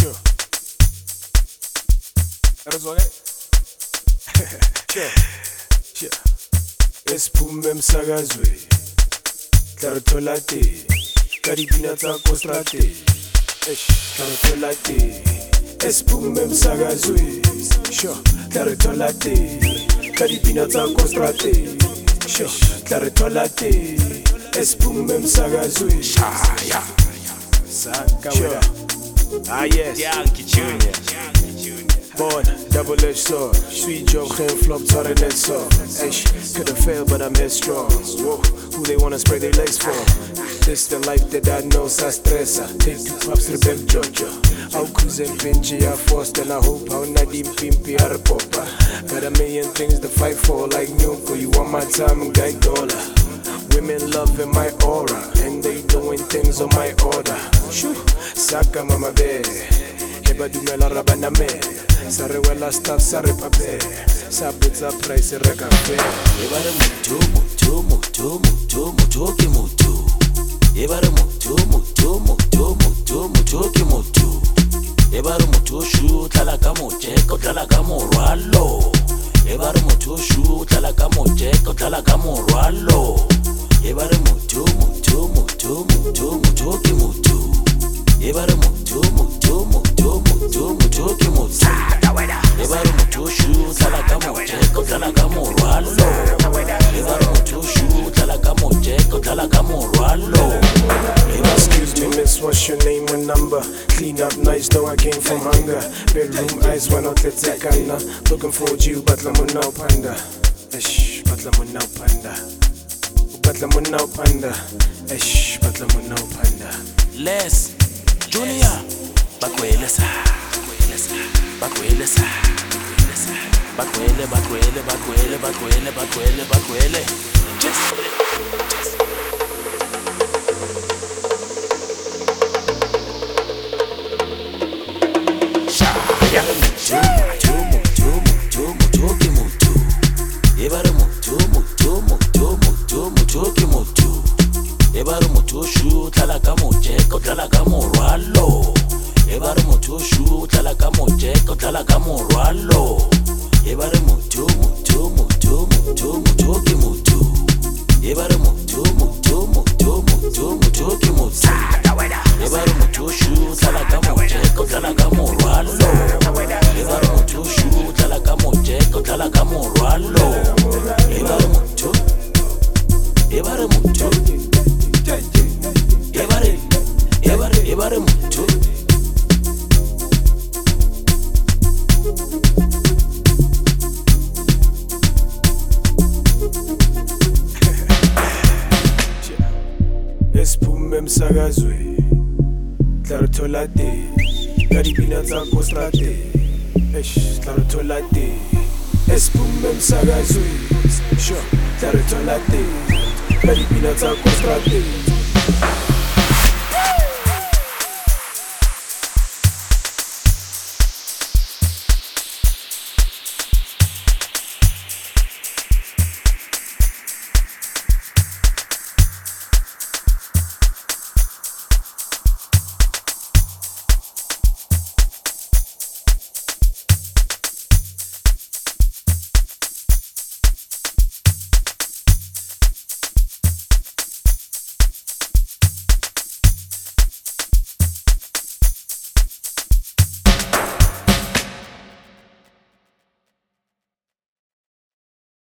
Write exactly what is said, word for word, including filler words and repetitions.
Sure. Erazwake? Sure. Sure. Esiphume emsakazweni. Tlarothola te. Ka dipina tsa ko strateng. Eish, tlarothola te. Esiphume emsakazweni. Sure. Tlarothola te. Ka dipina tsa ko strateng. Sure. Tlarothola te. Esiphume emsakazweni. Shaya. Saka wena. Ah yes. Yankee Junior Born, double-edged sword. Sweet joke, geen flop, tot in net zo. Eish, could've failed, but I'm headstrong. Whoa, who they wanna spray their legs for? This the life that I know, sa stressa. Take two props to the bem Georgia. I'll cruise and pinch, I forced, and I hope I'll not even pimpi out of popa. Got a million things to fight for, like Nyoko. You want my time, and guy dollar. Women loving my aura, and they doing things on my order. Shoo, saka mama be. Heba dumela rabana me. Sa re wela staff, sa re pape. Sa pizza price, re cafe. Ebare mutu, mutu, mutu, mutu, mutu ki mutu. Ebare mutu, mutu, mutu, mutu, mutu ki mutu. Ebare mutu shu, tlala ka mojeko, tlala ka morwalo. Ebare mutu shu, tlala ka mojeko, tlala ka morwalo. Ebare mutu, mutu, mutu, mutu, mutu ki mutu. Ebare mutu, mutu, mutu, mutu, mutu ki mutu. Ebare mutu shu, tlala ka mojeko, tlala ka morwalo. Ebare mutu shu, tlala ka mojeko, tlala ka morwalo. Excuse me, miss, what's your name and number? Clean up nice, though I came from hunger. Bedroom eyes, why not let's take kinda. Looking for you, but la mo now panda. Eish, but la mo now panda. But la mo now panda. Eish, but la mo now panda. Les Junior Bakwele sa Bakwele sa Bakwele, bakwele, bakwele, bakwele, bakwele, bakwele. Just Mutu, mutu, mutu, mutu ki mutu. Ebare mutu, mutu, mutu, mutu, mutu ki mutu. Ebare mutu shu, tlala ka mojeko, tlala ka morwalo. Ebare mutu shu, tlala ka mojeko, tlala ka morwalo. Ebare mutu, mutu, mutu, mutu, mutu ki mutu. Ebare mutu, mutu, mutu, mutu, mutu ki mutu. Ebare mutu shu, tlala ka mojeko, tlala ka morwalo. Ebare mutu shu, tlala ka mojeko, tlala ka morwalo. Ebare mutu, ebare mutu, ebare, ebare, ebare mutu. Esiphume emsakazweni. Tlarothola te. Ka dipina tsa ko strateng. Eish, tlarothola te. Esiphume emsakazweni. Sure, tlarothola te. Ka dipina tsa ko strateng.